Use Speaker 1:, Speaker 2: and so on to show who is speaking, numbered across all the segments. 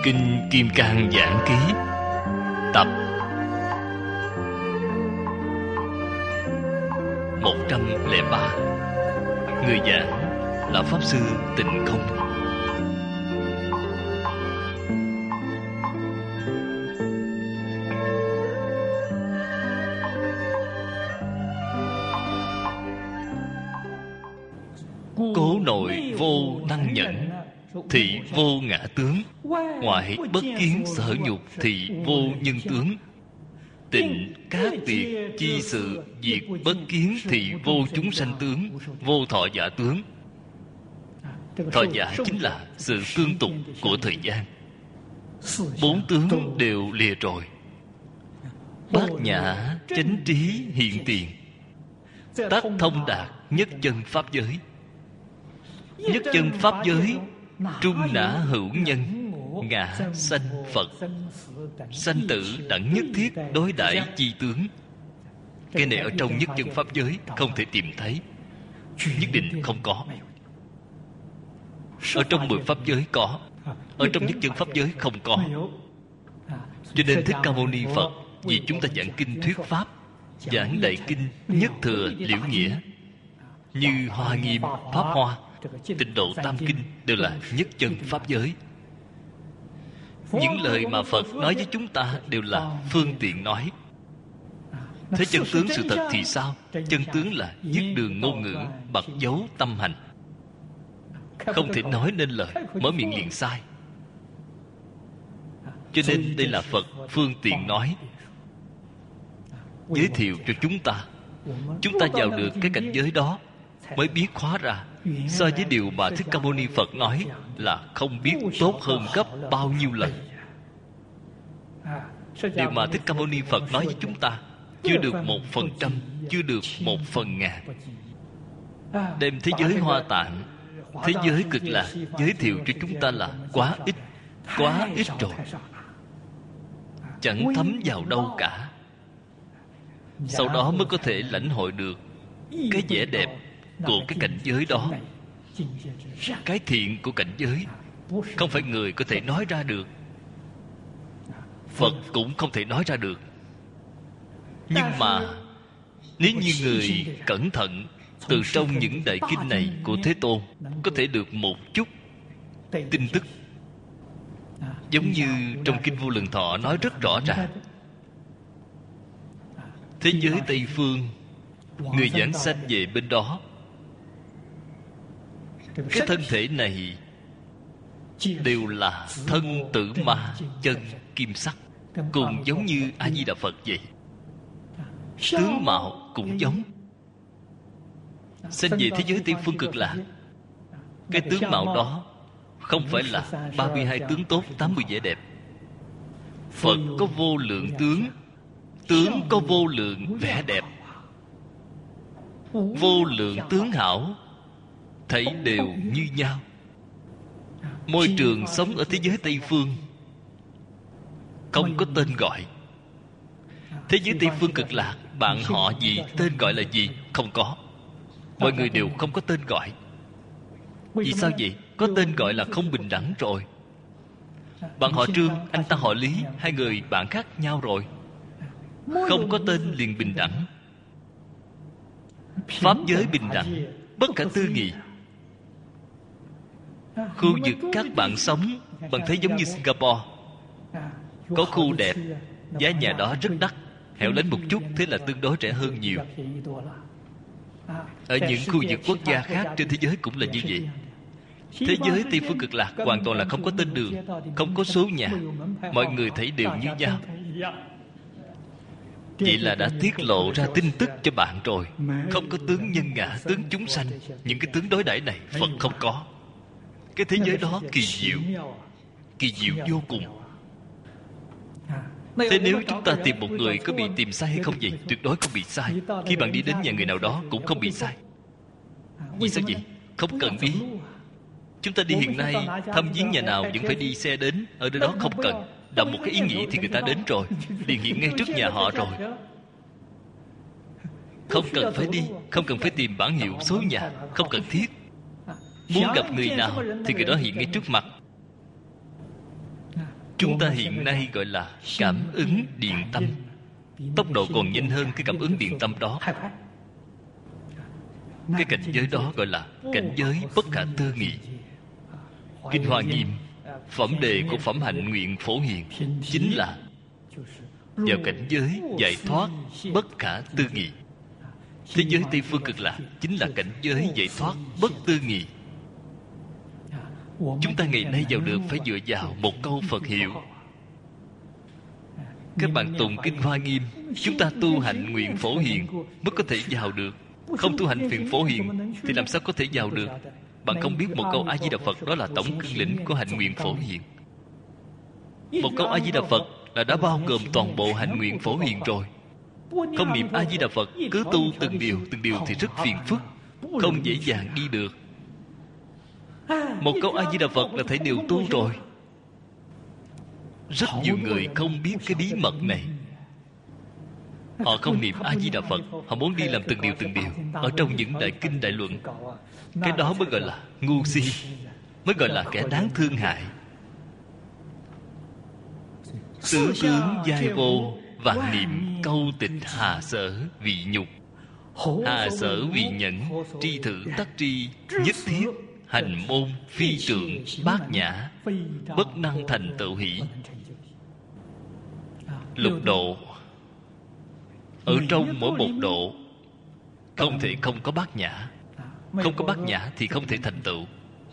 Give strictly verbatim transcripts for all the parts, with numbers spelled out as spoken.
Speaker 1: Kinh Kim Cang Giảng Ký tập một trăm lẻ ba. Người giảng là Pháp Sư Tịnh Không. Cố nội vô năng nhẫn, thị vô ngã tướng. Ngoại bất kiến sở nhục, thị vô nhân tướng. Tịnh các việc chi sự, diệt bất kiến, thị vô chúng sanh tướng, vô thọ giả tướng. Thọ giả chính là sự tương tục của thời gian. Bốn tướng đều lìa rồi. Bát nhã chánh trí hiện tiền, tác thông đạt nhất chân pháp giới. Nhất chân pháp giới trung nã hữu nhân, ngã sanh Phật. Sanh tử đẳng nhất thiết đối đãi chi tướng. Cái này ở trong nhất chân pháp giới không thể tìm thấy, nhất định không có. Ở trong mười pháp giới có, ở trong nhất chân pháp giới không có. Cho nên Thích Ca Mâu Ni Phật vì chúng ta giảng kinh thuyết pháp, giảng đại kinh nhất thừa liễu nghĩa, như Hoa Nghiêm, Pháp Hoa, Tịnh Độ Tam Kinh đều là nhất chân pháp giới. Những lời mà Phật nói với chúng ta đều là phương tiện nói. Thế chân tướng sự thật thì sao? Chân tướng là dứt đường ngôn ngữ, bật dấu tâm hành. Không thể nói nên lời, mở miệng liền sai. Cho nên đây là Phật phương tiện nói, giới thiệu cho chúng ta. Chúng ta vào được cái cảnh giới đó mới biết khóa ra, so với điều mà Thích Ca Mâu Ni Phật nói là không biết tốt hơn gấp bao nhiêu lần. Điều mà Thích Ca Mâu Ni Phật nói với chúng ta chưa được một phần trăm, chưa được một phần ngàn. Đem thế giới Hoa Tạng, thế giới Cực Lạc giới thiệu cho chúng ta là quá ít, quá ít rồi, chẳng thấm vào đâu cả. Sau đó mới có thể lãnh hội được cái vẻ đẹp của cái cảnh giới đó. Cái thiện của cảnh giới không phải người có thể nói ra được, Phật cũng không thể nói ra được. Nhưng mà nếu như người cẩn thận, từ trong những đại kinh này của Thế Tôn có thể được một chút tin tức. Giống như trong Kinh Vô Lượng Thọ nói rất rõ ràng, thế giới Tây Phương, người giảng sanh về bên đó, cái thân thể này đều là thân tử ma chân kim sắc, cùng giống như A Di Đà Phật vậy. Tướng mạo cũng giống. Sanh về thế giới Tây Phương Cực Lạc, cái tướng mạo đó không phải là ba mươi hai tướng tốt, tám mươi vẻ đẹp. Phật có vô lượng tướng, tướng có vô lượng vẻ đẹp, vô lượng tướng hảo, thấy đều như nhau. Môi trường sống ở thế giới Tây Phương không có tên gọi. Thế giới Tây Phương Cực Lạc, bạn họ gì, tên gọi là gì? Không có. Mọi người đều không có tên gọi. Vì sao vậy? Có tên gọi là không bình đẳng rồi. Bạn họ Trương, anh ta họ Lý, hai người bạn khác nhau rồi. Không có tên liền bình đẳng. Pháp giới bình đẳng, bất khả tư nghị. Khu vực các bạn sống, bạn thấy giống như Singapore. Có khu đẹp, giá nhà đó rất đắt, hẻo lánh một chút, thế là tương đối rẻ hơn nhiều. Ở những khu vực quốc gia khác trên thế giới cũng là như vậy. Thế giới Tây Phương Cực Lạc hoàn toàn là không có tên đường, không có số nhà, mọi người thấy đều như nhau. Vậy là đã tiết lộ ra tin tức cho bạn rồi. Không có tướng nhân ngã, tướng chúng sanh, những cái tướng đối đãi này Phật không có. Cái thế giới đó kỳ diệu, kỳ diệu vô cùng. Thế nếu chúng ta tìm một người có bị tìm sai hay không vậy? Tuyệt đối không bị sai. Khi bạn đi đến nhà người nào đó cũng không bị sai. Vì sao vậy? Không cần đi. Chúng ta đi hiện nay thăm viếng nhà nào vẫn phải đi xe đến. Ở nơi đó không cần, đọc một cái ý nghĩ thì người ta đến rồi, liền hiện ngay trước nhà họ rồi. Không cần phải đi, không cần phải tìm bản hiệu số nhà, không cần thiết. Muốn gặp người nào thì người đó hiện ngay trước mặt. Chúng ta hiện nay gọi là cảm ứng điện tâm. Tốc độ còn nhanh hơn cái cảm ứng điện tâm đó. Cái cảnh giới đó gọi là cảnh giới bất khả tư nghị. Kinh Hoa Nghiêm phẩm đề của phẩm hạnh nguyện phổ hiền chính là vào cảnh giới giải thoát bất khả tư nghị. Thế giới Tây Phương Cực Lạc chính là cảnh giới giải thoát bất tư nghị. Chúng ta ngày nay vào được phải dựa vào một câu Phật hiệu. Các bạn tụng Kinh Hoa Nghiêm, chúng ta tu hành nguyện phổ hiền mới có thể vào được. Không tu hành nguyện phổ hiền thì làm sao có thể vào được? Bạn không biết một câu A-di-đà Phật đó là tổng cương lĩnh của hạnh nguyện phổ hiền. Một câu A-di-đà Phật là đã bao gồm toàn bộ hạnh nguyện phổ hiền rồi. Không niệm A-di-đà Phật, cứ tu từng điều từng điều thì rất phiền phức, không dễ dàng đi được. Một câu A-di-đà Phật là thể đều tu rồi. Rất nhiều người không biết cái bí mật này. Họ không niệm A-di-đà Phật, họ muốn đi làm từng điều từng điều ở trong những đại kinh đại luận. Cái đó mới gọi là ngu si, mới gọi là kẻ đáng thương hại. Tứ tướng giai vô, vạn niệm câu tịch hà sở vị nhục. Hà sở vị nhẫn, tri thử tắc tri, nhất thiết hành môn phi trượng bát nhã, bất năng thành tựu hỷ. Lục độ, ở trong mỗi một độ không thể không có bát nhã. Không có bát nhã thì không thể thành tựu.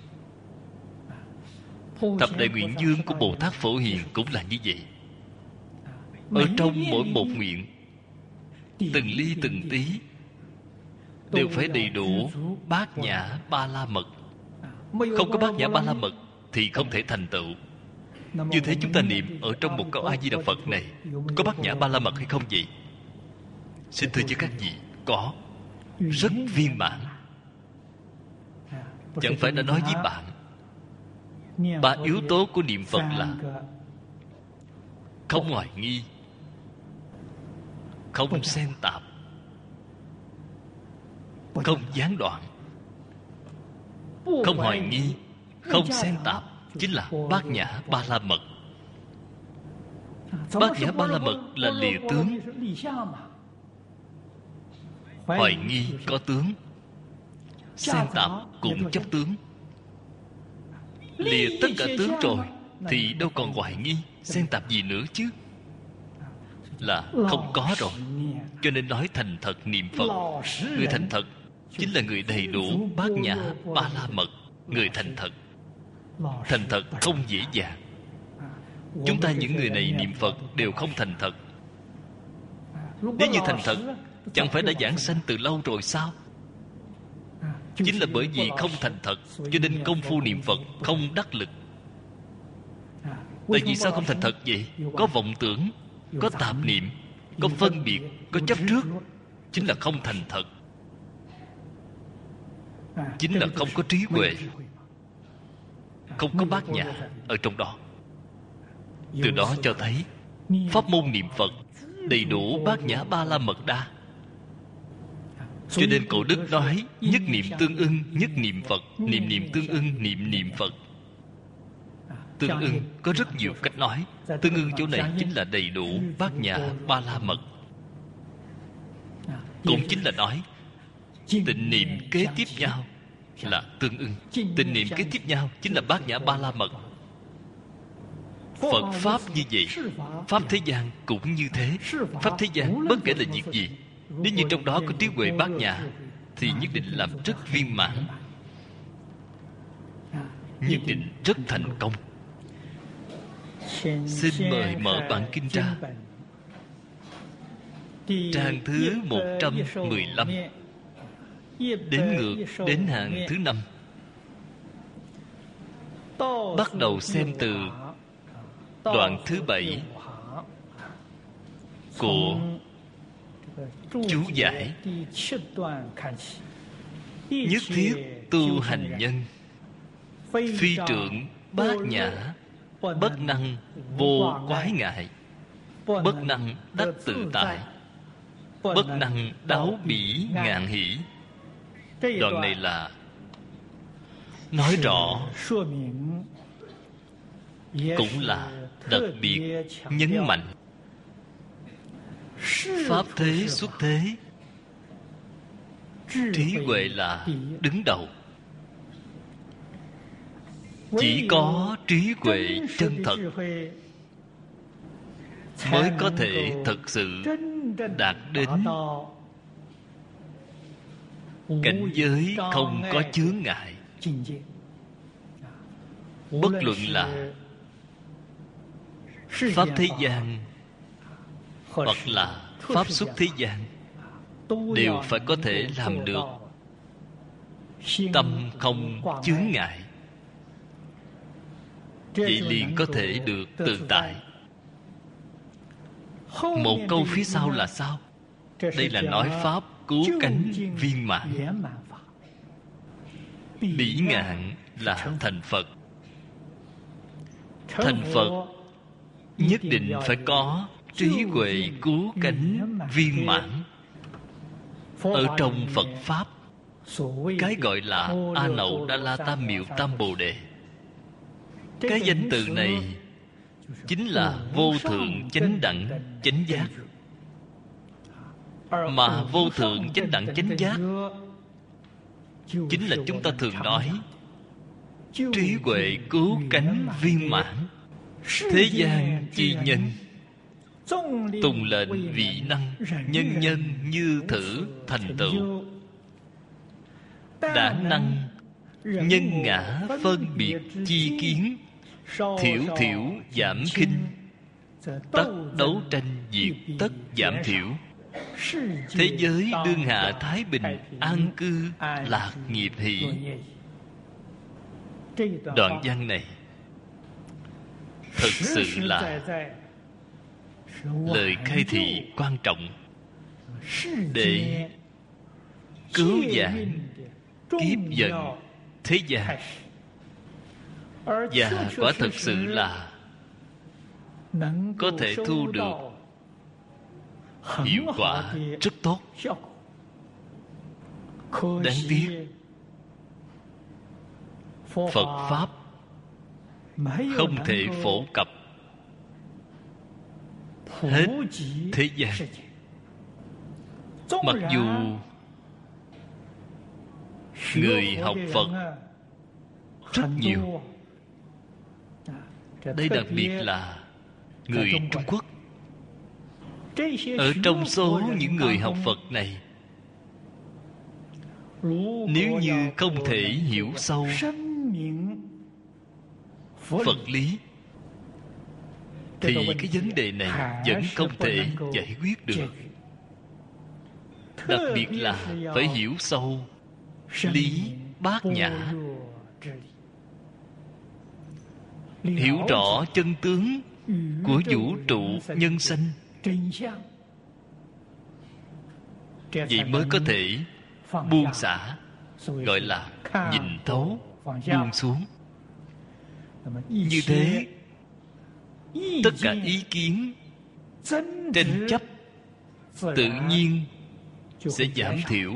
Speaker 1: Thập đại nguyện dương của Bồ Tát Phổ Hiền cũng là như vậy. Ở trong mỗi một nguyện, từng ly từng tí đều phải đầy đủ bát nhã ba la mật. Không có bát nhã ba la mật thì không thể thành tựu. Như thế chúng ta niệm ở trong một câu A-di-đà Phật này có bát nhã ba la mật hay không vậy? Xin thưa với các vị, có. Rất viên mãn. Chẳng phải đã nói với bạn ba yếu tố của niệm Phật là không hoài nghi, không xen tạp, không gián đoạn. Không hoài nghi, không xen tạp chính là bát nhã ba la mật. Bát nhã ba la mật là lìa tướng. Hoài nghi có tướng, xen tạp cũng chấp tướng. Lìa tất cả tướng rồi thì đâu còn hoài nghi, xen tạp gì nữa chứ? Là không có rồi. Cho nên nói thành thật niệm Phật. Người thành thật chính là người đầy đủ bát nhã ba la mật. Người thành thật. Thành thật không dễ dàng. Chúng ta những người này niệm Phật đều không thành thật. Nếu như thành thật, chẳng phải đã giảng sanh từ lâu rồi sao? Chính là bởi vì không thành thật, cho nên công phu niệm Phật không đắc lực. Tại vì sao không thành thật vậy? Có vọng tưởng, có tạp niệm, có phân biệt, có chấp trước, chính là không thành thật. Chính là không có trí huệ, không có bát nhã ở trong đó. Từ đó cho thấy pháp môn niệm Phật đầy đủ bát nhã ba la mật đa. Cho nên cổ đức nói nhất niệm tương ưng, nhất niệm Phật. Niệm niệm tương ưng, niệm niệm Phật. Tương ưng có rất nhiều cách nói. Tương ưng chỗ này chính là đầy đủ bát nhã ba la mật. Cũng chính là nói tịnh niệm kế tiếp nhau là tương ưng. Tịnh niệm kế tiếp nhau chính là bát nhã ba la mật. Phật Pháp như vậy, Pháp thế gian cũng như thế. Pháp thế gian bất kể là việc gì, nếu như trong đó có trí huệ bát nhã thì nhất định làm rất viên mãn, nhất định rất thành công. Xin mời mở bản kinh ra, trang thứ một trăm mười lăm, đếm ngược đến hàng thứ năm. Bắt đầu xem từ đoạn thứ bảy của chú giải. Nhất thiết tu hành nhân, phi trượng bát nhã, bất năng vô quái ngại, bất năng đắc tự tại, bất năng đáo bỉ ngạn hỷ. Đoạn này là nói rõ, cũng là đặc biệt nhấn mạnh pháp thế xuất thế, trí huệ là đứng đầu. Chỉ có trí huệ chân thật mới có thể thật sự đạt đến cảnh giới không có chướng ngại. Bất luận là pháp thế gian hoặc là pháp xuất thế gian, đều phải có thể làm được tâm không chướng ngại. Vậy liền có thể được tự tại. Một câu phía sau là sao? Đây là nói pháp cứu cánh viên mãn. Bỉ ngạn là thành Phật. Thành Phật nhất định phải có trí huệ cứu cánh viên mãn. Ở trong Phật Pháp, cái gọi là A Nậu Đa La Tam Miệu Tam Bồ Đề, cái danh từ này chính là vô thượng chánh đẳng chánh giác. Mà vô thượng chánh đẳng chánh giác chính là chúng ta thường nói trí huệ cứu cánh viên mãn. Thế gian chi nhân, tùng lệnh vị năng, nhân nhân như thử thành tựu. Đã năng nhân ngã phân biệt chi kiến, thiểu thiểu giảm khinh, tất đấu tranh diệt tất giảm thiểu. Thế giới đương hạ thái bình, an cư lạc nghiệp hỷ. Đoạn văn này thực sự là lời khai thị quan trọng để cứu vãn kiếp vận thế gian. Và quả thực sự là có thể thu được hiệu quả rất tốt. Đáng tiếc Phật Pháp không thể phổ cập hết thế gian. Mặc dù người học Phật rất nhiều, đây đặc biệt là người Trung Quốc. Ở trong số những người học Phật này, nếu như không thể hiểu sâu Phật lý, thì cái vấn đề này vẫn không thể giải quyết được. Đặc biệt là phải hiểu sâu lý bát nhã, hiểu rõ chân tướng của vũ trụ nhân sanh. Vậy mới có thể buông xả, gọi là nhìn thấu, buông xuống. Như thế, tất cả ý kiến tranh chấp tự nhiên sẽ giảm thiểu.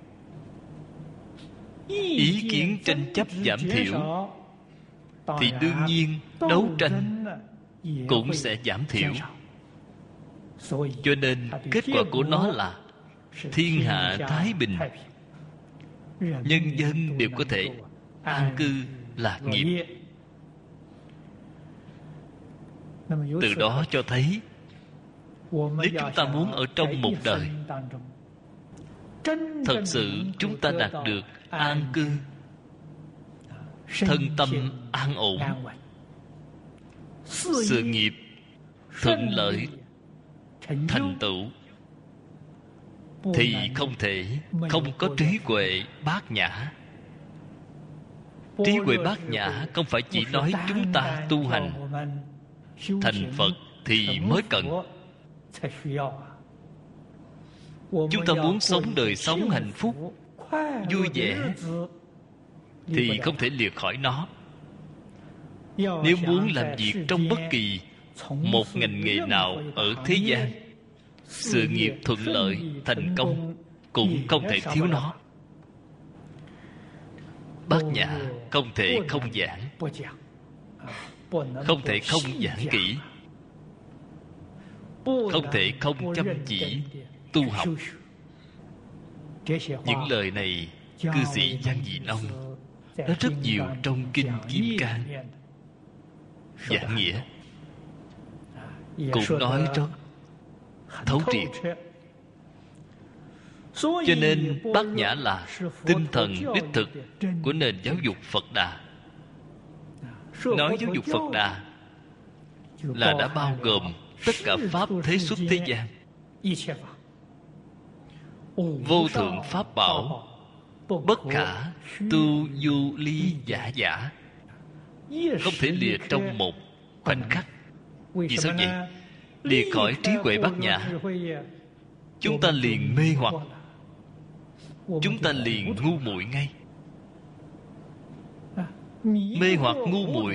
Speaker 1: Ý kiến tranh chấp giảm thiểu thì đương nhiên đấu tranh cũng sẽ giảm thiểu. Cho nên kết quả của nó là thiên hạ thái bình, nhân dân đều có thể an cư lạc nghiệp. Từ đó cho thấy, nếu chúng ta muốn ở trong một đời thật sự chúng ta đạt được an cư, thân tâm an ổn, sự nghiệp thuận lợi thành tựu, thì không thể không có trí huệ bát nhã. Trí huệ bát nhã không phải chỉ nói chúng ta tu hành thành Phật thì mới cần. Chúng ta muốn sống đời sống hạnh phúc, vui vẻ, thì không thể liệt khỏi nó. Nếu muốn làm việc trong bất kỳ một ngành nghề nào ở thế gian, sự nghiệp thuận lợi, thành công cũng không thể thiếu nó. Bát nhã không thể không giảng. không thể không giảng kỹ, không thể không chăm chỉ tu học. Những lời này cư sĩ Giang Dị Nông nó rất nhiều trong Kinh Kim Cang giảng nghĩa, cũng nói rất thấu triệt. Cho nên Bát Nhã là tinh thần đích thực của nền giáo dục Phật Đà. Nói giáo dục Phật Đà là đã bao gồm tất cả pháp thế xuất thế gian, vô thượng pháp bảo, bất khả tu du ly giả giả, không thể lìa trong một khoảnh khắc. Vì sao vậy? Lìa khỏi trí huệ Bát Nhã, chúng ta liền mê hoặc, chúng ta liền ngu muội ngay. Mê hoặc ngu muội,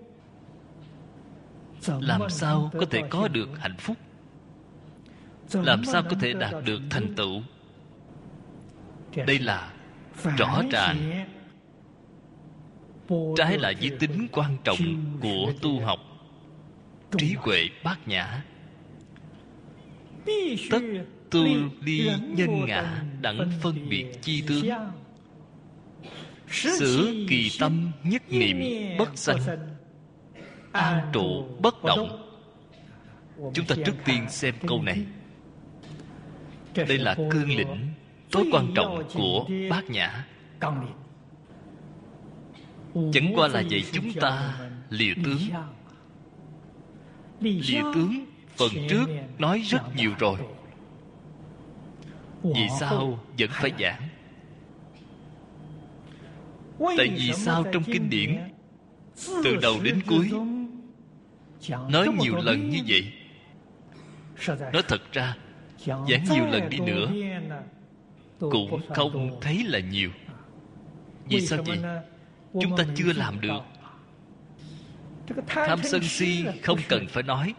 Speaker 1: làm sao có thể có được hạnh phúc? Làm sao có thể đạt được thành tựu? Đây là rõ ràng trái lại với tính quan trọng của tu học trí huệ Bát Nhã. Tất tu ly nhân ngã đẳng phân biệt chi tướng, sửa kỳ tâm nhất niệm bất sanh, an trụ bất động. Chúng ta trước tiên xem câu này. Đây là cương lĩnh tối quan trọng của Bát Nhã. Chẳng qua là dạy chúng ta lìa tướng. Lìa tướng phần trước nói rất nhiều rồi, vì sao vẫn phải giảng? Tại vì sao trong kinh điển từ đầu đến cuối nói nhiều lần như vậy? Nói thật ra giảng nhiều lần đi nữa cũng không thấy là nhiều. Vì sao vậy? Chúng ta chưa làm được. Tham sân si không cần phải nói.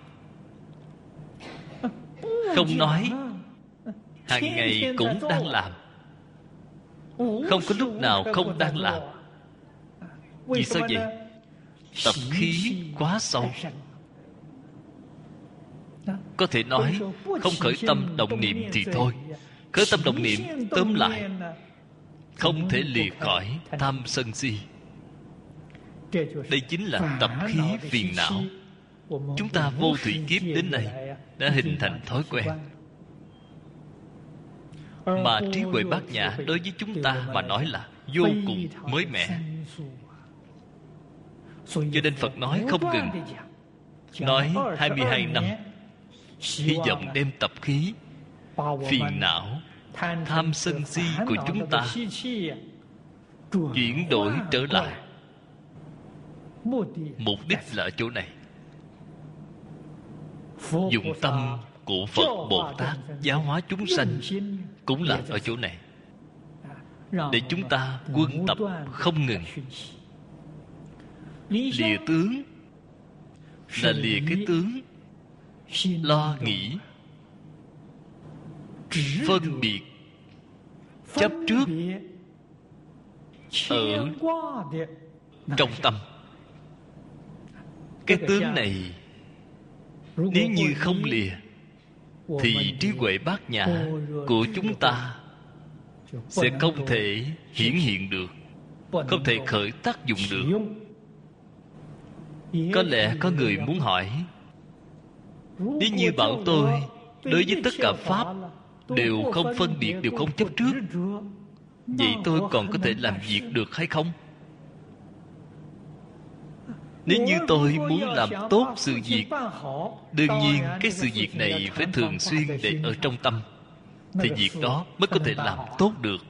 Speaker 1: Không nói, hàng ngày cũng đang làm, không có lúc nào không đang làm. Vì sao vậy? Tập khí quá sâu. Có thể nói không khởi tâm động niệm thì thôi, khởi tâm động niệm tóm lại không thể lìa khỏi tham sân si. Đây chính là tập khí phiền não. Chúng ta vô thủy kiếp đến nay đã hình thành thói quen. Mà trí huệ Bát Nhã đối với chúng ta mà nói là vô cùng mới mẻ. Cho nên Phật nói không ngừng, nói hai mươi hai năm, hy vọng đem tập khí phiền não, tham sân si của chúng ta chuyển đổi trở lại. Mục đích là ở chỗ này. Dụng tâm của Phật Bồ Tát giáo hóa chúng sanh cũng là ở chỗ này, để chúng ta quân tập không ngừng. Lìa tướng là lìa cái tướng lo nghĩ, phân biệt, chấp trước ở trong tâm. Cái tướng này nếu như không lìa thì trí huệ Bát Nhã của chúng ta sẽ không thể hiển hiện được, không thể khởi tác dụng được. Có lẽ có người muốn hỏi, nếu như bảo tôi đối với tất cả pháp đều không phân biệt, đều không chấp trước, vậy tôi còn có thể làm việc được hay không? Nếu như tôi muốn làm tốt sự việc, đương nhiên cái sự việc này phải thường xuyên để ở trong tâm, thì việc đó mới có thể làm tốt được.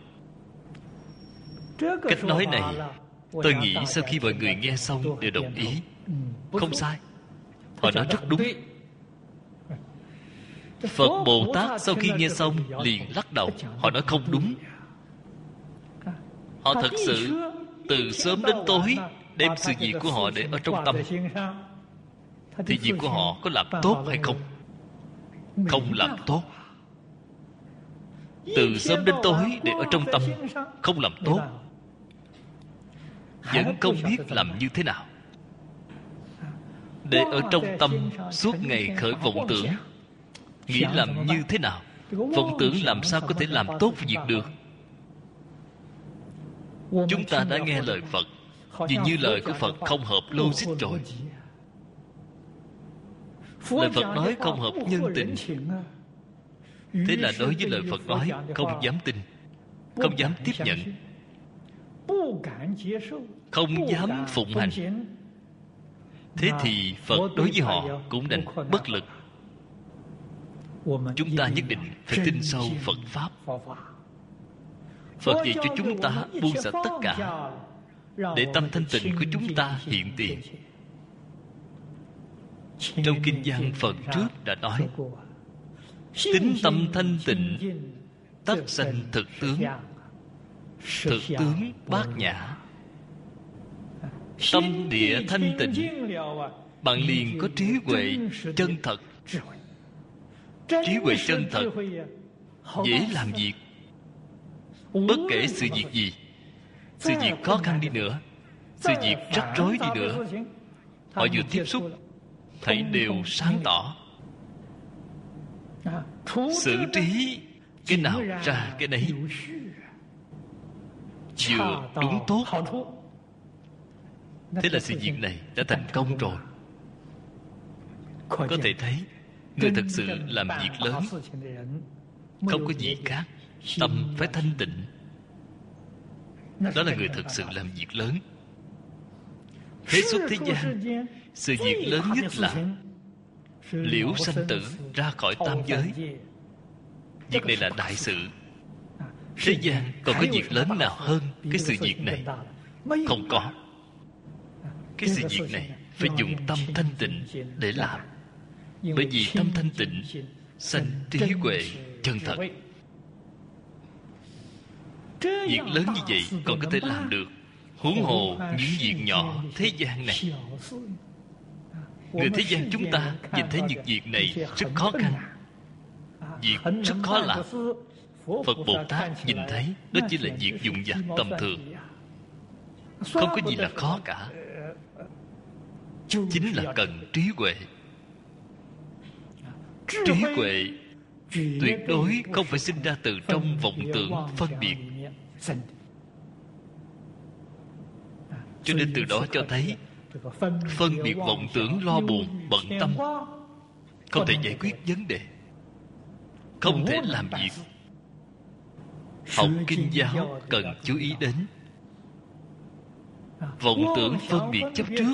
Speaker 1: Cách nói này tôi nghĩ sau khi mọi người nghe xong đều đồng ý. Không sai, họ nói rất đúng. Phật Bồ Tát sau khi nghe xong liền lắc đầu, họ nói không đúng. Họ thật sự từ sớm đến tối đem sự việc của họ để ở trong tâm, thì việc của họ có làm tốt hay không? Không làm tốt. Từ sớm đến tối để ở trong tâm, không làm tốt, vẫn không biết làm như thế nào. để ở trong tâm suốt ngày khởi vọng tưởng. Nghĩ làm như thế nào? Vọng tưởng làm sao có thể làm tốt việc được? Chúng ta đã nghe lời Phật, dường như lời của Phật không hợp logic rồi. Lời Phật nói không hợp nhân tình, thế là đối với lời Phật nói không dám tin, không dám tiếp nhận, không dám phụng hành. Thế thì Phật đối với họ cũng đành bất lực. Chúng ta nhất định phải tin sâu Phật Pháp. Phật dạy cho chúng ta buông xả tất cả, để tâm thanh tịnh của chúng ta hiện tiền. Trong kinh văn phần trước đã nói, tính tâm thanh tịnh tất sanh thực tướng. Thực tướng bát nhã. Tâm địa thanh tịnh, bạn liền có trí huệ chân thật. Trí huệ chân thật dễ làm việc. Bất kể sự việc gì, sự việc khó khăn đi nữa, sự việc rắc rối đi nữa, họ vừa tiếp xúc thảy đều sáng tỏ, xử trí cái nào ra cái đấy, vừa đúng tốt. Thế là sự việc này đã thành công rồi. Có thể thấy người thật sự làm việc lớn không có gì khác, tâm phải thanh tịnh. Đó là người thật sự làm việc lớn. Thế xuất thế gian, sự việc lớn nhất là liễu sanh tử, ra khỏi tam giới. Việc này là đại sự. Thế gian còn có việc lớn nào hơn cái sự việc này? Không có. Cái sự việc này phải dùng tâm thanh tịnh để làm. Bởi vì tâm thanh tịnh sanh trí huệ chân thật. Việc lớn như vậy còn có thể làm được, huống hồ những việc nhỏ thế gian này. Người thế gian chúng ta nhìn thấy những việc này rất khó khăn, việc rất khó làm. Phật Bồ Tát nhìn thấy đó chỉ là việc dụng vặt tầm thường, không có gì là khó cả. Chính là cần trí huệ. Trí huệ tuyệt đối không phải sinh ra từ trong vọng tưởng phân biệt. Cho nên từ đó cho thấy phân biệt vọng tưởng lo buồn bận tâm không thể giải quyết vấn đề, không thể làm việc. Học kinh giáo cần chú ý đến vọng tưởng phân biệt chấp trước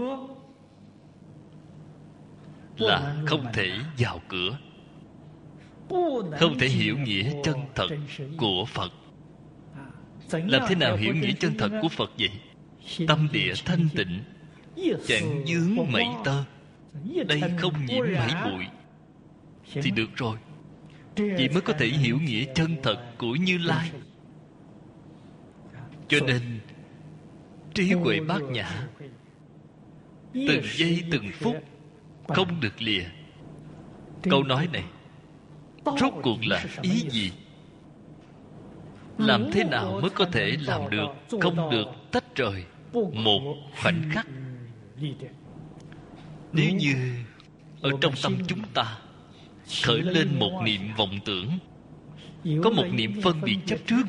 Speaker 1: là không thể vào cửa, không thể hiểu nghĩa chân thật của Phật. Làm thế nào hiểu nghĩa chân thật của Phật vậy? Tâm địa thanh tịnh, chẳng vướng mảy tơ, đây không nhiễm mảy bụi, thì được rồi. Vậy mới có thể hiểu nghĩa chân thật của Như Lai. Cho nên trí huệ bát nhã, từng giây từng phút không được lìa. Câu nói này rốt cuộc là ý gì? Làm thế nào mới có thể làm được không được tách rời một khoảnh khắc? Nếu như ở trong tâm chúng ta khởi lên một niệm vọng tưởng, có một niệm phân biệt chấp trước,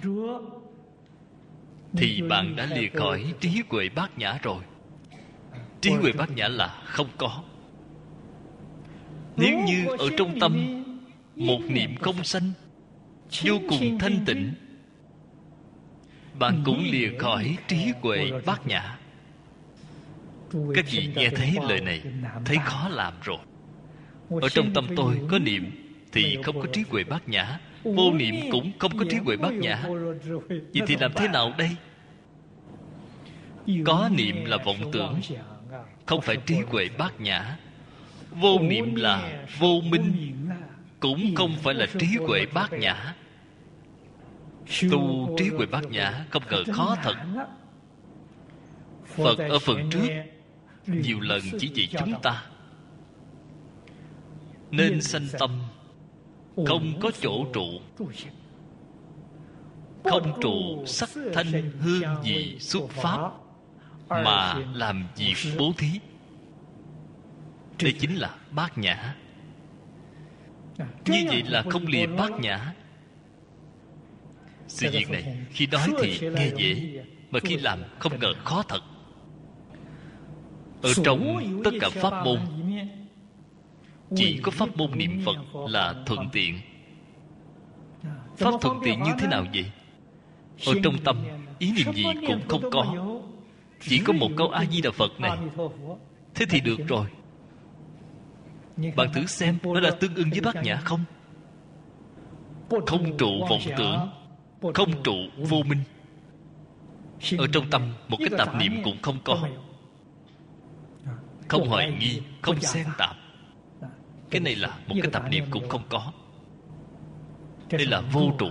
Speaker 1: thì bạn đã lìa khỏi trí huệ bát nhã rồi. Trí huệ bát nhã là không có. Nếu như ở trong tâm một niệm không sanh, vô cùng thanh tịnh, bạn cũng lìa khỏi trí huệ bát nhã. Các vị nghe thấy lời này thấy khó làm rồi. Ở trong tâm tôi có niệm thì không có trí huệ bát nhã, vô niệm cũng không có trí huệ bát nhã. Vậy thì làm thế nào đây? Có niệm là vọng tưởng, không phải trí huệ bát nhã. Vô niệm là vô minh, cũng không phải là trí huệ bát nhã. Tu trí huệ bát nhã không ngờ khó thật. Phật ở phần trước nhiều lần chỉ dạy chúng ta nên sanh tâm không có chỗ trụ, không trụ sắc thanh hương vị xuất pháp, mà làm việc bố thí. Đây chính là bát nhã. Như vậy là không lìa bát nhã. Sự việc này khi nói thì nghe dễ, mà khi làm không ngờ khó thật. Ở trong tất cả pháp môn, chỉ có pháp môn niệm Phật là thuận tiện. Pháp thuận tiện như thế nào vậy? Ở trong tâm, ý niệm gì cũng không có, chỉ có một câu A-di-đà Phật này. Thế thì được rồi. Bạn thử xem, nó là tương ưng với bát nhã không? Không trụ vọng tưởng, không trụ vô minh. Ở trong tâm, một cái tạp niệm cũng không có. Không hoài nghi, không xen tạp. Cái này là một cái tạp niệm cũng không có. Đây là vô trụ.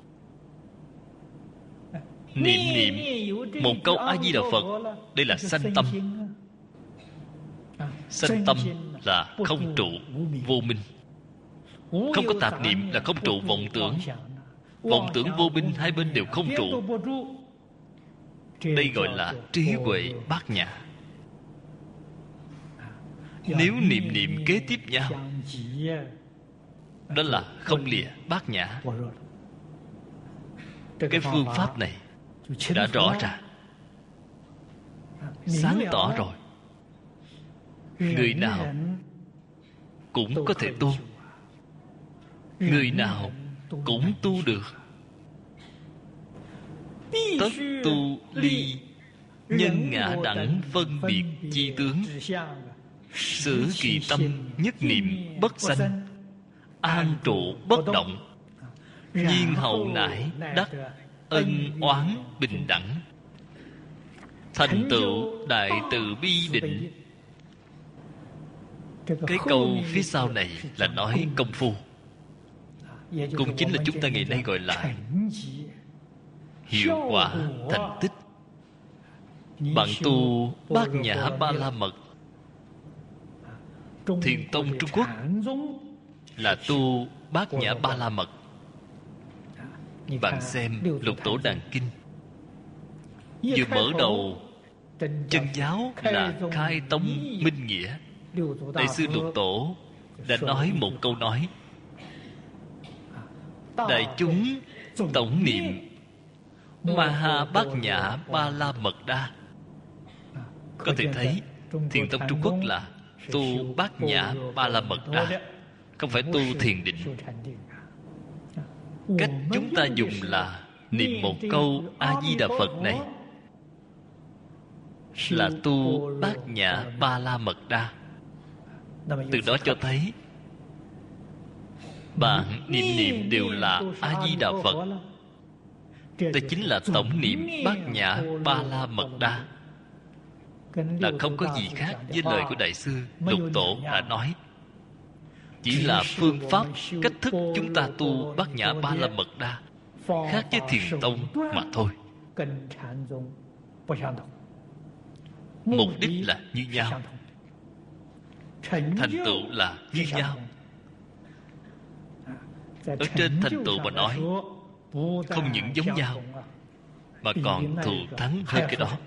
Speaker 1: Niệm niệm một câu A-di-đà Phật, đây là sanh tâm. Sanh tâm là không trụ vô minh. Không có tạp niệm là không trụ vọng tưởng. Vọng tưởng vô minh hai bên đều không trụ. Đây gọi là trí huệ bát nhã. Nếu niệm niệm kế tiếp nhau, đó là không lìa bát nhã. Cái phương pháp này đã rõ ràng, sáng tỏ rồi. Người nào cũng có thể tu, người nào cũng tu được. Tất tu ly nhân ngã đẳng phân biệt chi tướng, xử kỳ tâm nhất niệm bất sanh, an trụ bất động, nhiên hậu nải đắc ân oán bình đẳng, thành tựu đại từ bi định. Cái câu phía sau này là nói công phu, cũng chính là chúng ta ngày nay gọi là hiệu quả thành tích. Bạn tu bát nhã ba la mật, Thiền tông Trung Quốc là tu bát nhã ba la mật. Bạn xem Lục Tổ Đàn Kinh, vừa mở đầu chân giáo là khai tống minh nghĩa. Đại sư Lục Tổ đã nói một câu nói: đại chúng tổng niệm Maha Bát Nhã Ba La Mật Đa. Có thể thấy Thiền tông Trung Quốc là tu Bát Nhã Ba La Mật Đa, không phải tu thiền định. Cách chúng ta dùng là niệm một câu A-di-đà Phật này là tu Bát Nhã Ba La Mật Đa. Từ đó cho thấy bạn niệm niệm đều là A-di-đà Phật. Đây chính là tổng niệm Bát Nhã Ba La Mật Đa, là không có gì khác với lời của Đại sư Lục Tổ đã nói. Chỉ là phương pháp, cách thức chúng ta tu Bát Nhã Ba La Mật Đa khác với Thiền tông mà thôi. Mục đích là như nhau, thành tựu là như nhau. Ở trên thành tựu mà nói, không những giống nhau mà còn thù thắng hơn cái đó.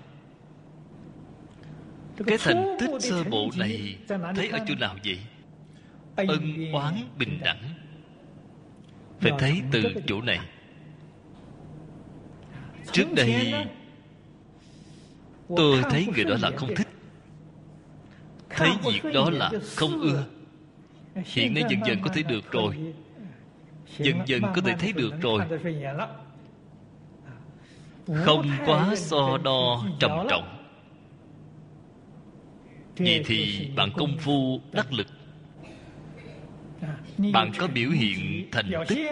Speaker 1: Cái thành tích sơ bộ này thấy ở chỗ nào vậy? Ân oán bình đẳng. Phải thấy từ chỗ này. Trước đây tôi thấy người đó là không thích, thấy việc đó là không ưa. Hiện nay dần dần có thể được rồi, dần dần có thể thấy được rồi, không quá so đo trầm trọng. Vậy thì bạn công phu đắc lực, bạn có biểu hiện thành tích.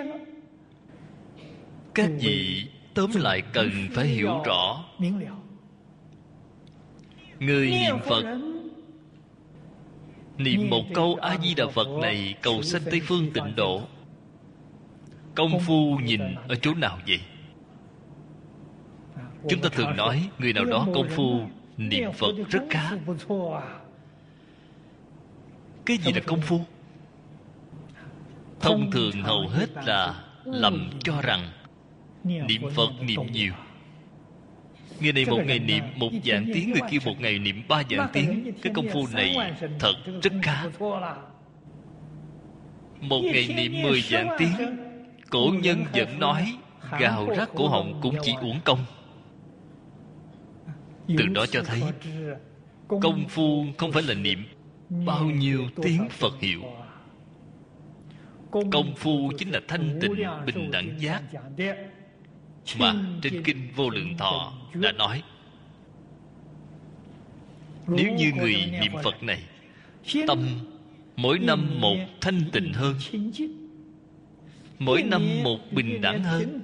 Speaker 1: Các vị tóm lại cần phải hiểu rõ. Người niệm Phật, niệm một câu A-di-đà Phật này cầu sanh Tây Phương tịnh độ, công phu nhìn ở chỗ nào vậy? Chúng ta thường nói người nào đó công phu niệm Phật rất khá. Cái gì là công phu? Thông thường hầu hết là lầm cho rằng niệm Phật niệm nhiều, Người này một ngày niệm một vạn tiếng, người kia một ngày niệm ba vạn tiếng. Cái công phu này thật rất khá. Một ngày niệm mười vạn tiếng, cổ nhân vẫn nói gào rát cổ họng cũng chỉ uổng công. Từ đó cho thấy công phu không phải là niệm bao nhiêu tiếng Phật hiệu. Công phu chính là thanh tịnh bình đẳng giác mà trên kinh Vô Lượng Thọ đã nói. Nếu như người niệm Phật này tâm mỗi năm một thanh tịnh hơn, mỗi năm một bình đẳng hơn,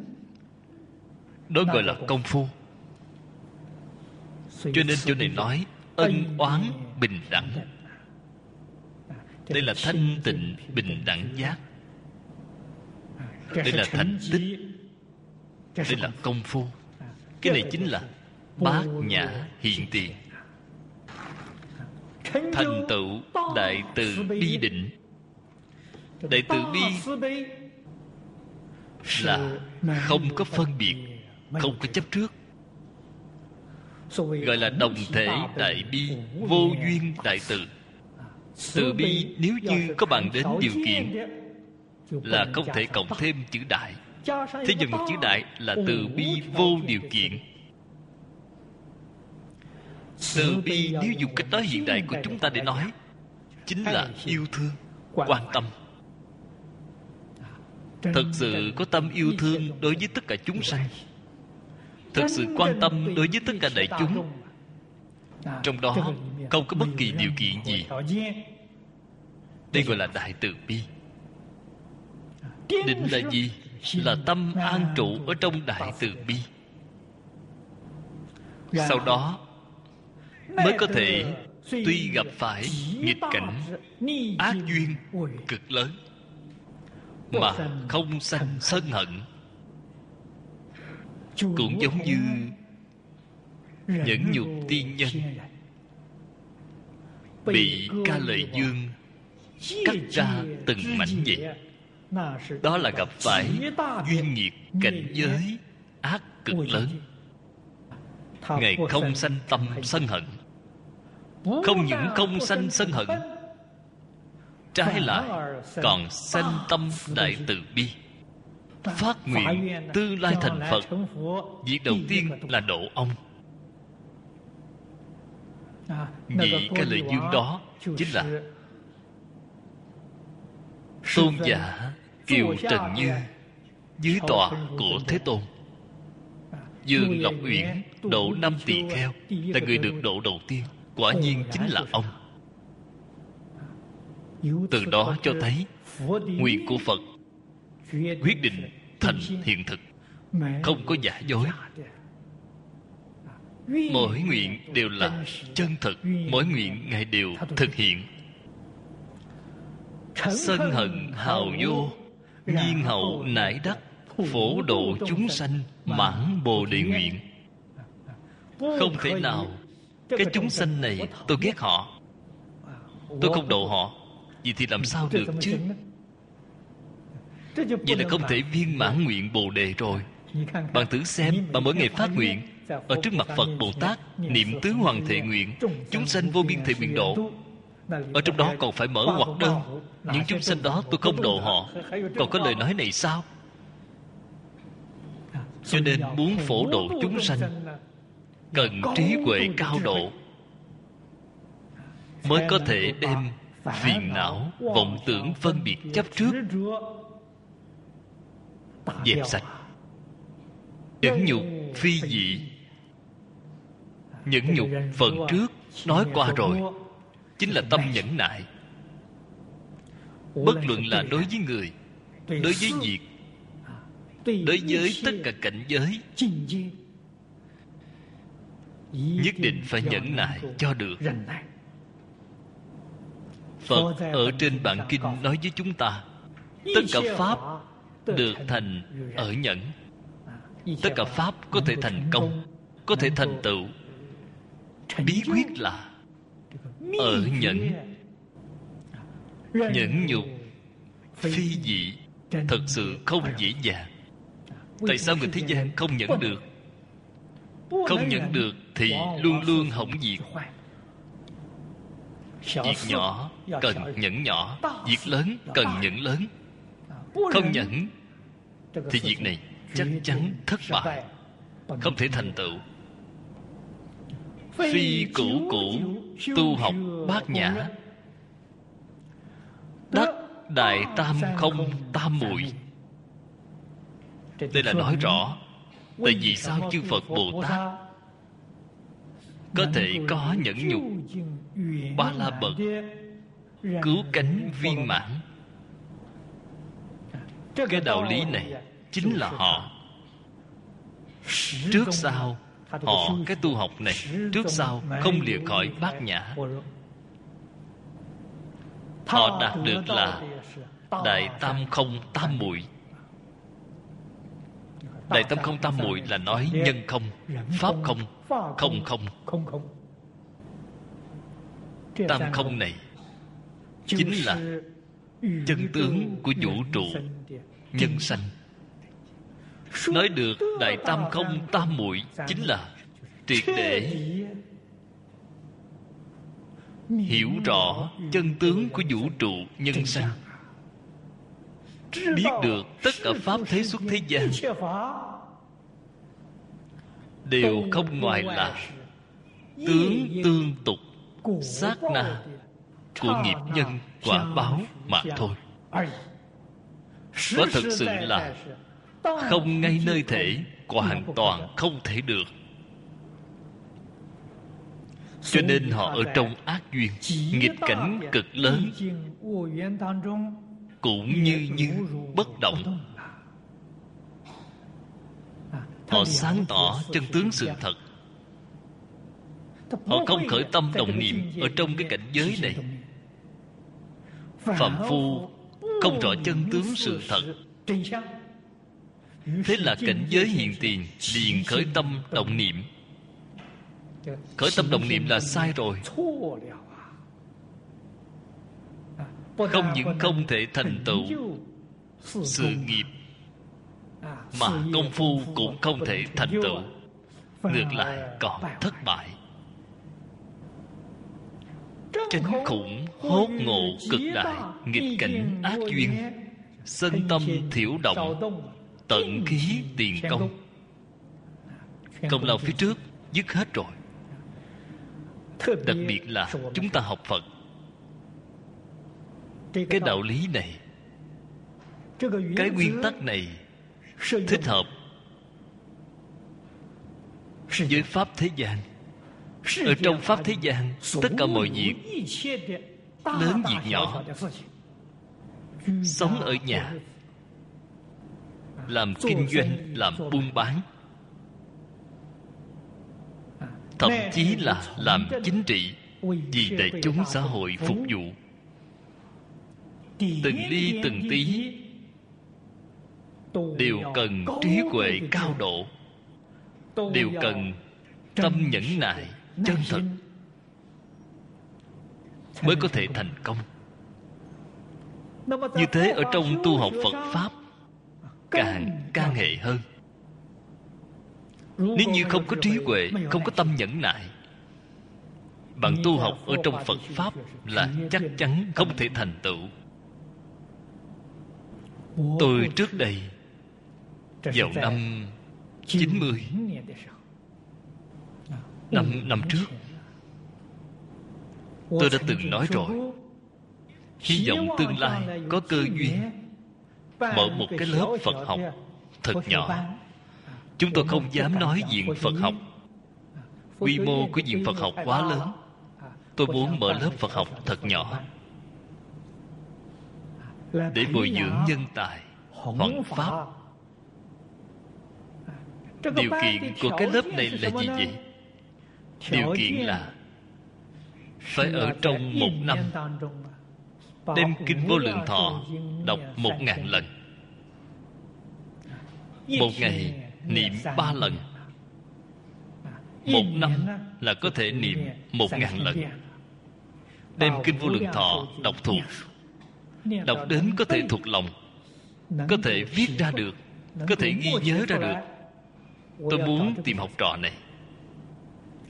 Speaker 1: đó gọi là công phu. Cho nên chỗ này nói ân oán bình đẳng. Đây là thanh tịnh bình đẳng giác. Đây là thành tích. Đây là công phu. Cái này chính là bát nhã hiện tiền. Thành tựu đại từ bi định. Đại từ bi là không có phân biệt, không có chấp trước, gọi là đồng thể đại bi, vô duyên đại từ. Từ bi nếu như có bằng đến điều kiện là không thể cộng thêm chữ đại. Thế nhưng một chữ đại là từ bi vô điều kiện. Từ bi nếu dùng cách nói hiện đại của chúng ta để nói, chính là yêu thương, quan tâm. Thật sự có tâm yêu thương đối với tất cả chúng sanh, thật sự quan tâm đối với tất cả đại chúng. Trong đó không có bất kỳ điều kiện gì. Đây gọi là đại từ bi. Định là gì? Là tâm an trụ ở trong đại từ bi. Sau đó mới có thể tuy gặp phải nghịch cảnh, ác duyên cực lớn, mà không sanh sân hận. Cũng giống như nhẫn nhục tiên nhân bị Ca Lợi Dương cắt ra từng mảnh vậy. Đó là gặp phải duyên nghiệp cảnh giới ác cực lớn. Ngài không sanh tâm sân hận. Không những không sanh sân hận, trái lại còn sanh tâm đại từ bi, phát nguyện tương lai thành Phật. Việc đầu tiên là độ ông. Vị Ca Lợi Dương đó chính là tôn giả Kiều Trần Như dưới tọa của Thế Tôn. Dương Lộc Uyển độ năm tỳ kheo, là người được độ đầu tiên. Quả nhiên chính là ông. Từ đó cho thấy nguyện của Phật quyết định thành hiện thực, không có giả dối. Mỗi nguyện đều là chân thực, mỗi nguyện Ngài đều thực hiện. Sân hận hào vô, nhiên hậu nải đắc, phổ độ chúng sanh mãn bồ đề nguyện. Không thể nào cái chúng sanh này tôi ghét họ, tôi không độ họ, vậy thì làm sao được chứ? Vậy là không thể viên mãn nguyện bồ đề rồi. Bạn thử xem, bạn mỗi ngày phát nguyện ở trước mặt Phật Bồ Tát, niệm tứ hoàng thệ nguyện, chúng sanh vô biên thệ nguyện độ. Ở trong đó còn phải mở ngoặc đơn. Những chúng sanh đó tôi không độ họ, còn có lời nói này sao? Cho nên muốn phổ độ chúng sanh, cần trí huệ cao độ, mới có thể đem phiền não, vọng tưởng, phân biệt, chấp trước dẹp sạch. Nhẫn nhục phi dị. Nhẫn nhục phần trước nói qua rồi, chính là tâm nhẫn nại. Bất luận là đối với người, đối với việc, đối với tất cả cảnh giới, nhất định phải nhẫn nại cho được. Phật ở trên bản kinh nói với chúng ta, tất cả pháp được thành ở nhẫn. Tất cả pháp có thể thành công, có thể thành tựu, bí quyết là ở nhẫn. Nhẫn nhục phi dị, thật sự không dễ dàng. Tại sao người thế gian không nhẫn được? Không nhận được thì luôn luôn hỏng việc. Việc nhỏ cần nhẫn nhỏ, việc lớn cần nhẫn lớn. Không nhẫn thì việc này chắc chắn thất bại, không thể thành tựu. Phi cửu cửu tu học bát nhã, đắc đại tam không tam muội. Đây là nói rõ tại vì sao chư Phật Bồ Tát có thể có nhẫn nhục ba la bậc cứu cánh viên mãn. Cái đạo lý này chính là họ trước sau, họ cái tu học này trước sau không lìa khỏi bát nhã. Họ đạt được là đại tam không tam muội. Đại tam không tam muội là nói nhân không, pháp không, không không. Tam không này chính là chân tướng của vũ trụ nhân sanh. Nói được đại tam không tam muội chính là triệt để hiểu rõ chân tướng của vũ trụ nhân sanh, biết được tất cả pháp thế xuất thế gian đều không ngoài là tướng tương tục, sát na của nghiệp nhân quả báo mà thôi. Có thực sự là không ngay nơi thể, hoàn toàn không thể được. Cho nên họ ở trong ác duyên, nghịch cảnh cực lớn, cũng như như bất động. Họ sáng tỏ chân tướng sự thật. Họ không khởi tâm động niệm ở trong cái cảnh giới này. Phàm phu không rõ chân tướng sự thật, thế là cảnh giới hiện tiền liền khởi tâm động niệm. Khởi tâm động niệm là sai rồi. Không những không thể thành tựu sự nghiệp, mà công phu cũng không thể thành tựu, ngược lại còn thất bại. Chánh khủng hốt ngộ cực đại, nghịch cảnh ác duyên, sân tâm thiểu động, tận khí tiền công. Công lao phía trước dứt hết rồi. Đặc biệt là chúng ta học Phật, cái đạo lý này, cái nguyên tắc này thích hợp với pháp thế gian. Ở trong pháp thế gian, tất cả mọi việc, lớn việc nhỏ, sống ở nhà, làm kinh doanh, làm buôn bán, thậm chí là làm chính trị, vì đại chúng xã hội phục vụ, từng ly từng tí đều cần trí huệ cao độ, đều cần tâm nhẫn nại chân thật, mới có thể thành công. Như thế ở trong tu học Phật Pháp càng can hệ hơn. Nếu như không có trí huệ, không có tâm nhẫn nại, bạn tu học ở trong Phật Pháp là chắc chắn không thể thành tựu. Tôi trước đây vào năm chín mươi, Năm năm trước, tôi đã từng nói rồi, hy vọng tương lai có cơ duyên mở một cái lớp Phật học thật nhỏ. Chúng tôi không dám nói viện Phật học, quy mô của viện Phật học quá lớn. Tôi muốn mở lớp Phật học thật nhỏ, để bồi dưỡng nhân tài, hoằng pháp. Điều kiện của cái lớp này là gì vậy? Điều kiện là phải ở trong một năm đem Kinh Vô Lượng Thọ đọc một ngàn lần, một ngày niệm ba lần, một năm là có thể niệm một ngàn lần. Đem Kinh Vô Lượng Thọ đọc thuộc, đọc đến có thể thuộc lòng, có thể viết ra được, có thể ghi nhớ ra được. Tôi muốn tìm học trò này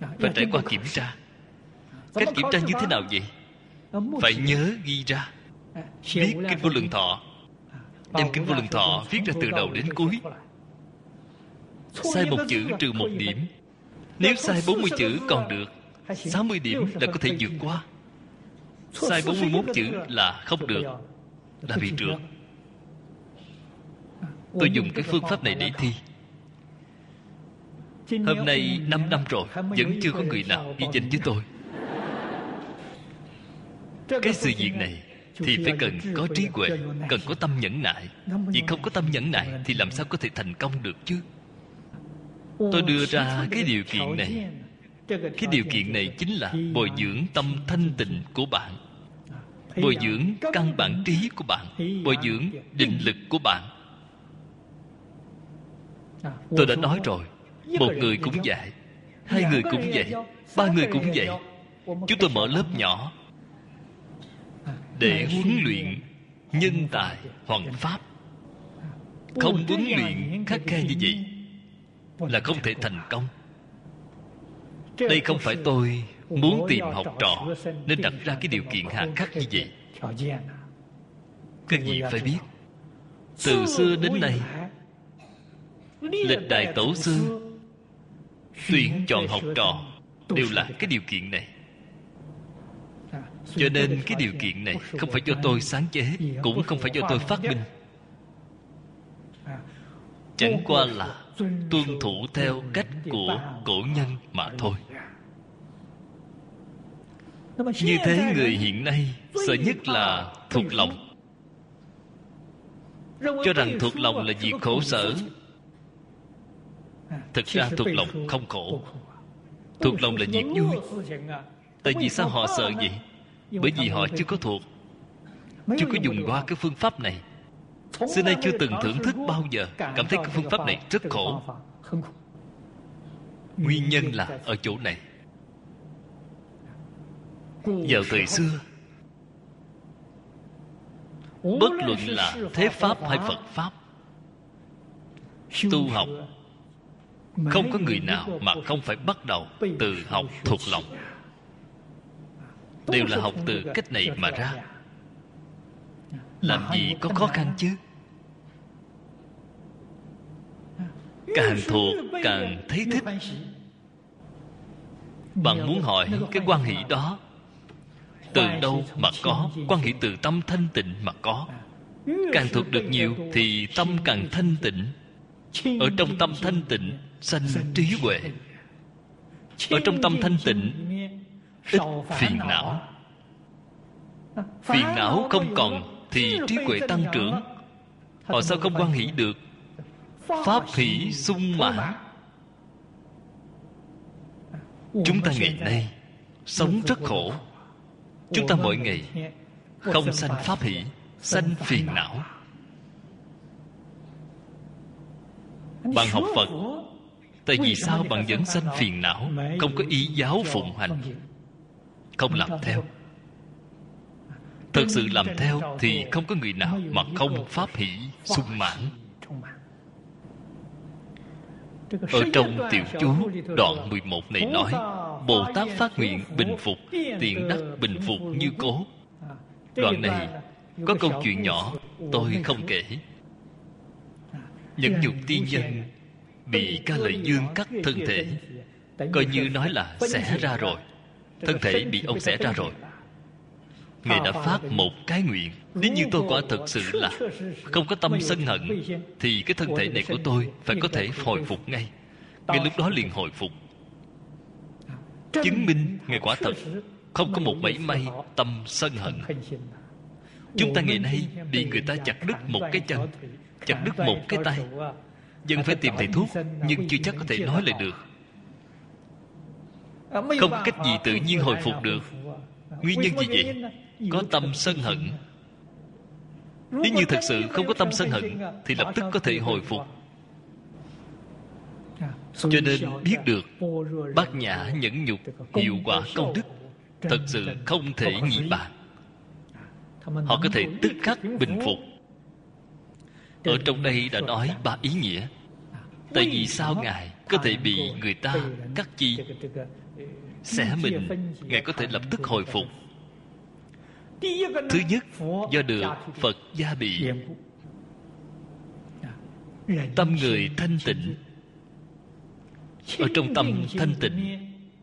Speaker 1: phải trải qua kiểm tra. Cách kiểm tra như thế nào vậy? Phải nhớ ghi ra. Viết Kinh Vô Lượng Thọ, đem Kinh Vô Lượng Thọ viết ra từ đầu đến cuối. Sai một chữ trừ một điểm. Nếu sai bốn mươi chữ còn được, sáu mươi điểm là có thể vượt qua. Sai bốn mươi mốt chữ là không được, là bị trượt. Tôi dùng cái phương pháp này để thi. Hôm nay năm năm rồi, vẫn chưa có người nào ghi danh với tôi. Cái sự việc này thì phải cần có trí huệ, cần có tâm nhẫn nại. Vì không có tâm nhẫn nại thì làm sao có thể thành công được chứ? Tôi đưa ra cái điều kiện này. Cái điều kiện này chính là bồi dưỡng tâm thanh tịnh của bạn, bồi dưỡng căn bản trí của bạn, bồi dưỡng định lực của bạn. Tôi đã nói rồi, một người cũng vậy, hai người cũng vậy, ba người cũng vậy. Chúng tôi mở lớp nhỏ để huấn luyện nhân tài hoằng pháp. Không huấn luyện khắt khe như vậy là không thể thành công. Đây không phải tôi muốn tìm học trò nên đặt ra cái điều kiện hà khắc như vậy. Các vị phải biết, từ xưa đến nay, lịch đại tổ sư tuyển chọn học trò đều là cái điều kiện này. Cho nên cái điều kiện này không phải do tôi sáng chế, cũng không phải do tôi phát minh. Chẳng qua là tuân thủ theo cách của cổ nhân mà thôi. Như thế người hiện nay sợ nhất là thuộc lòng, cho rằng thuộc lòng là việc khổ sở. Thực ra thuộc lòng không khổ, thuộc lòng là việc vui. Tại vì sao họ sợ vậy? Bởi vì họ chưa có thuộc, chưa có dùng qua cái phương pháp này. Xưa nay chưa từng thưởng thức bao giờ, cảm thấy cái phương pháp này rất khổ. Nguyên nhân là ở chỗ này. Vào thời xưa, bất luận là thế pháp hay Phật pháp, tu học không có người nào mà không phải bắt đầu từ học thuộc lòng. Đều là học từ cách này mà ra. Làm gì có khó khăn chứ? Càng thuộc càng thấy thích. Bạn muốn hỏi cái quan hệ đó từ đâu mà có? Quan hệ từ tâm thanh tịnh mà có. Càng thuộc được nhiều thì tâm càng thanh tịnh. Ở trong tâm thanh tịnh sanh trí huệ. Ở trong tâm thanh tịnh ít phiền não. Phiền não không còn thì trí huệ tăng trưởng. Họ sao không quan hỷ được? Pháp hỷ sung mãn. Chúng ta ngày nay sống rất khổ. Chúng ta mỗi ngày không sanh pháp hỷ, sanh phiền não. Bạn học Phật, tại vì sao bạn vẫn sanh phiền não? Không có ý giáo phụng hành, không làm theo. Thật sự làm theo thì không có người nào mà không pháp hỷ sung mãn. Ở trong tiểu chú đoạn mười một này nói, Bồ Tát phát nguyện bình phục, tiện đắc bình phục như cố. Đoạn này có câu chuyện nhỏ tôi không kể. Nhẫn nhục tiên nhân bị Ca Lợi Dương cắt thân thể, coi như nói là xẻ ra rồi. Thân thể bị ông xẻ ra rồi. Ngài đã phát một cái nguyện, nếu như tôi quả thực sự là không có tâm sân hận thì cái thân thể này của tôi phải có thể hồi phục ngay. Ngay lúc đó liền hồi phục, chứng minh Ngài quả thật không có một mảy may tâm sân hận. Chúng ta ngày nay bị người ta chặt đứt một cái chân, chặt đứt một cái tay, vẫn phải tìm thầy thuốc, nhưng chưa chắc có thể nói lại được. Không có cách gì tự nhiên hồi phục được. Nguyên nhân gì vậy? Có tâm sân hận. Nếu như thật sự không có tâm sân hận thì lập tức có thể hồi phục. Cho nên biết được Bát Nhã nhẫn nhục hiệu quả công đức thật sự không thể nhị bàn. Họ có thể tức khắc bình phục. Ở trong đây đã nói ba ý nghĩa. Tại vì sao Ngài có thể bị người ta cắt chi? xẻ mình, Ngài có thể lập tức hồi phục. Thứ nhất, do được Phật gia bị. Tâm người thanh tịnh. Ở trong tâm thanh tịnh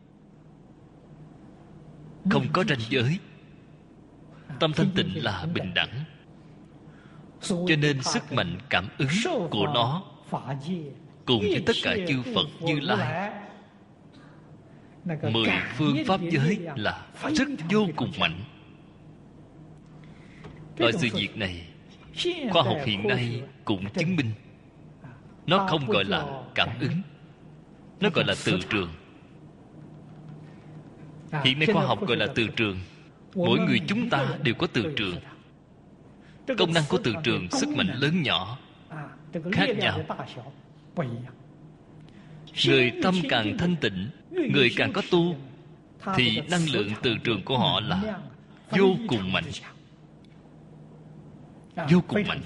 Speaker 1: không có ranh giới. Tâm thanh tịnh là bình đẳng. Cho nên sức mạnh cảm ứng của nó cùng với tất cả chư Phật Như Lai, mười phương pháp giới là rất vô cùng mạnh. Loại sự việc này khoa học hiện nay cũng chứng minh. Nó không gọi là cảm ứng, nó gọi là từ trường. Hiện nay khoa học gọi là từ trường. Mỗi người chúng ta đều có từ trường. Công năng của từ trường, sức mạnh lớn nhỏ khác nhau. Người tâm càng thanh tịnh, người càng có tu, thì năng lượng từ trường của họ là vô cùng mạnh. Vô cùng mạnh.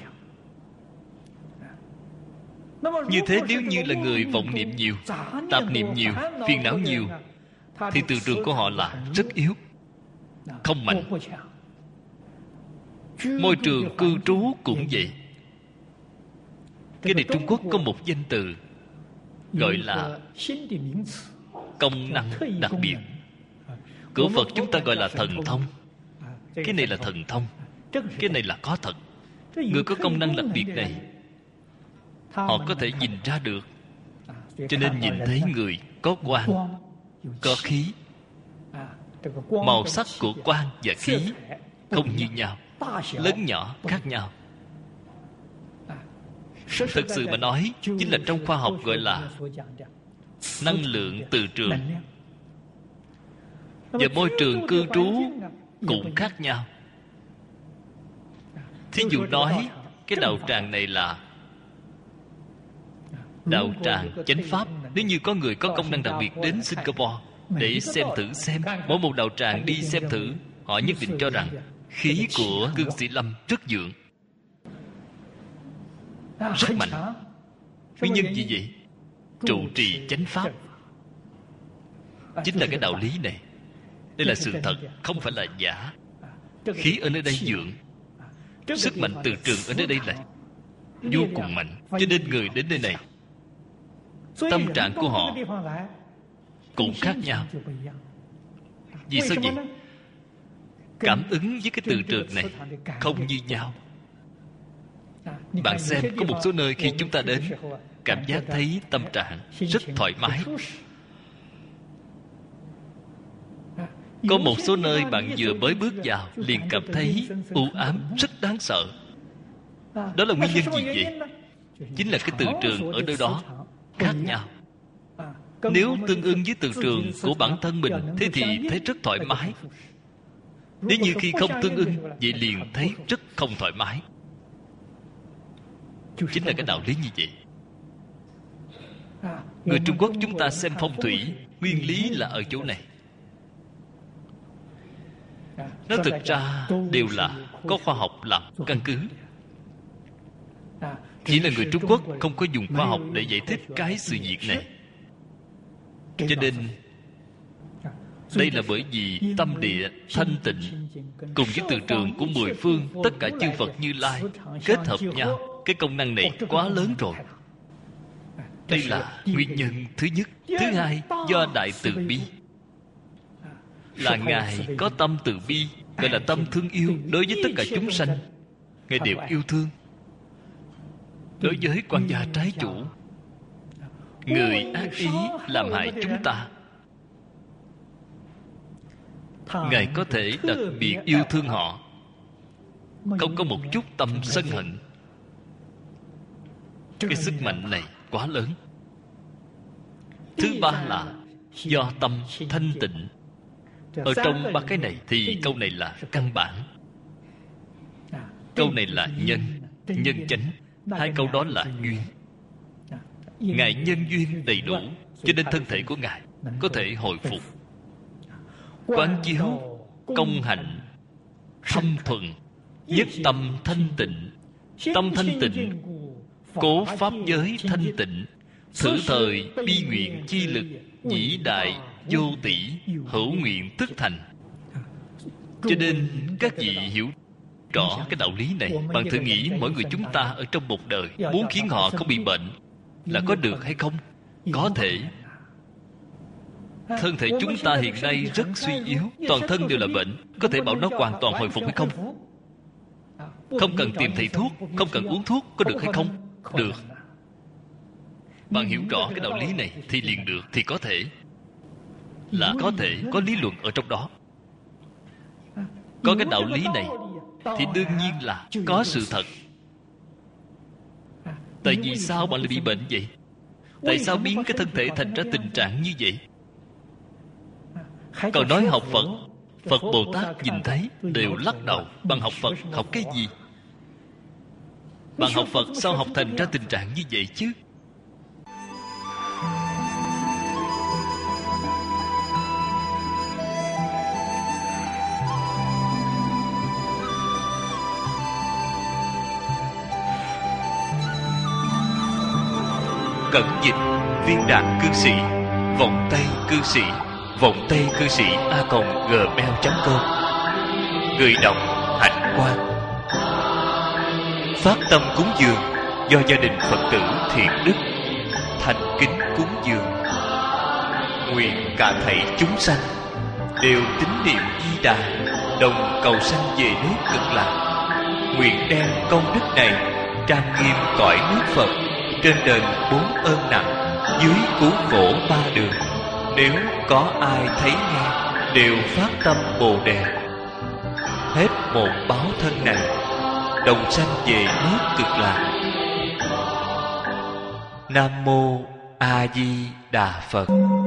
Speaker 1: Như thế nếu như là người vọng niệm nhiều, tạp niệm nhiều, phiền não nhiều, thì từ trường của họ là rất yếu, không mạnh. Môi trường cư trú cũng vậy. Cái này Trung Quốc có một danh từ gọi là công năng đặc biệt. Của Phật chúng ta gọi là thần thông. Cái này là thần thông. Cái này là có thật. Người có công năng đặc biệt này, họ có thể nhìn ra được. Cho nên nhìn thấy người có quang, có khí. Màu sắc của quang và khí không như nhau, lớn nhỏ khác nhau. Thực sự mà nói, chính là trong khoa học gọi là năng lượng từ trường. Và môi trường cư trú cũng khác nhau. Thí dụ nói cái đạo tràng này là đạo tràng chánh pháp. Nếu như có người có công năng đặc biệt đến Singapore để xem thử xem, mỗi một đạo tràng đi xem thử, họ nhất định cho rằng khí của Cương Sĩ Lâm rất vượng, rất mạnh. Nguyên nhân gì vậy? Trụ trì chánh pháp. Chính là cái đạo lý này. Đây là sự thật, không phải là giả. Khí ở nơi đây vượng, sức mạnh từ trường ở nơi đây là vô cùng mạnh. Cho nên người đến nơi này, tâm trạng của họ cũng khác nhau. Vì sao vậy? Cảm ứng với cái từ trường này không như nhau. Bạn xem, có một số nơi khi chúng ta đến, cảm giác thấy tâm trạng rất thoải mái. Có một số nơi bạn vừa mới bước vào liền cảm thấy u ám, rất đáng sợ. Đó là nguyên nhân gì vậy? Chính là cái từ trường ở nơi đó khác nhau. Nếu tương ưng với từ trường của bản thân mình, thế thì thấy rất thoải mái. Nếu như khi không tương ưng, vậy liền thấy rất không thoải mái. Chính là cái đạo lý như vậy. Người Trung Quốc chúng ta xem phong thủy, nguyên lý là ở chỗ này. Nó thực ra đều là có khoa học làm căn cứ. Chỉ là người Trung Quốc không có dùng khoa học để giải thích cái sự việc này. Cho nên đây là bởi vì tâm địa thanh tịnh cùng với từ trường của mười phương, tất cả chư Phật Như Lai kết hợp nhau, cái công năng này quá lớn rồi. Đây là nguyên nhân thứ nhất. Thứ hai, do đại từ bi. Là Ngài có tâm từ bi, gọi là tâm thương yêu đối với tất cả chúng sanh. Ngài đều yêu thương. Đối với quan gia trái chủ, người ác ý làm hại chúng ta, Ngài có thể đặc biệt yêu thương họ, không có một chút tâm sân hận. Cái sức mạnh này quá lớn. Thứ ba là do tâm thanh tịnh. Ở trong ba cái này thì câu này là căn bản, câu này là nhân, nhân chánh. Hai câu đó là duyên. Ngài nhân duyên đầy đủ, cho nên thân thể của Ngài có thể hồi phục. Quán chiếu công hạnh thâm thuần, nhất tâm thanh tịnh. Tâm thanh tịnh, cố pháp giới thanh tịnh. Thử thời bi nguyện chi lực, vĩ đại vô tỷ, hữu nguyện tức thành. Cho nên các vị hiểu rõ cái đạo lý này. Bạn thử nghĩ mỗi người chúng ta ở trong một đời muốn khiến họ không bị bệnh là có được hay không? Có thể. Thân thể chúng ta hiện nay rất suy yếu, toàn thân đều là bệnh. Có thể bảo nó hoàn toàn hồi phục hay không? Không cần tìm thầy thuốc, không cần uống thuốc, có được hay không? Được. Bạn hiểu rõ cái đạo lý này thì liền được, thì có thể. Là có thể, có lý luận ở trong đó. Có cái đạo lý này thì đương nhiên là có sự thật. Tại vì sao bạn lại bị bệnh vậy? Tại sao biến cái thân thể thành ra tình trạng như vậy? Còn nói học Phật, Phật Bồ Tát nhìn thấy đều lắc đầu. Bạn học Phật học cái gì? Bạn học Phật sao học thành ra tình trạng như vậy chứ? Cẩn dịch viên đạt cư sĩ, vọng tây cư sĩ, vọng tây cư sĩ a còng gmail chấm com. Người đọc Hạnh Quang. Phát tâm cúng dường do gia đình Phật tử Thiện Đức thành kính cúng dường. Nguyện cả thảy chúng sanh đều tín niệm Di Đà, đồng cầu sanh về nước Cực Lạc. Nguyện đem công đức này trang nghiêm cõi nước Phật, trên đền bốn ơn nặng, dưới cứu khổ ba đường. Nếu có ai thấy nghe đều phát tâm Bồ Đề, hết một báo thân này đồng sanh về nước Cực Lạc. Nam mô A Di Đà Phật.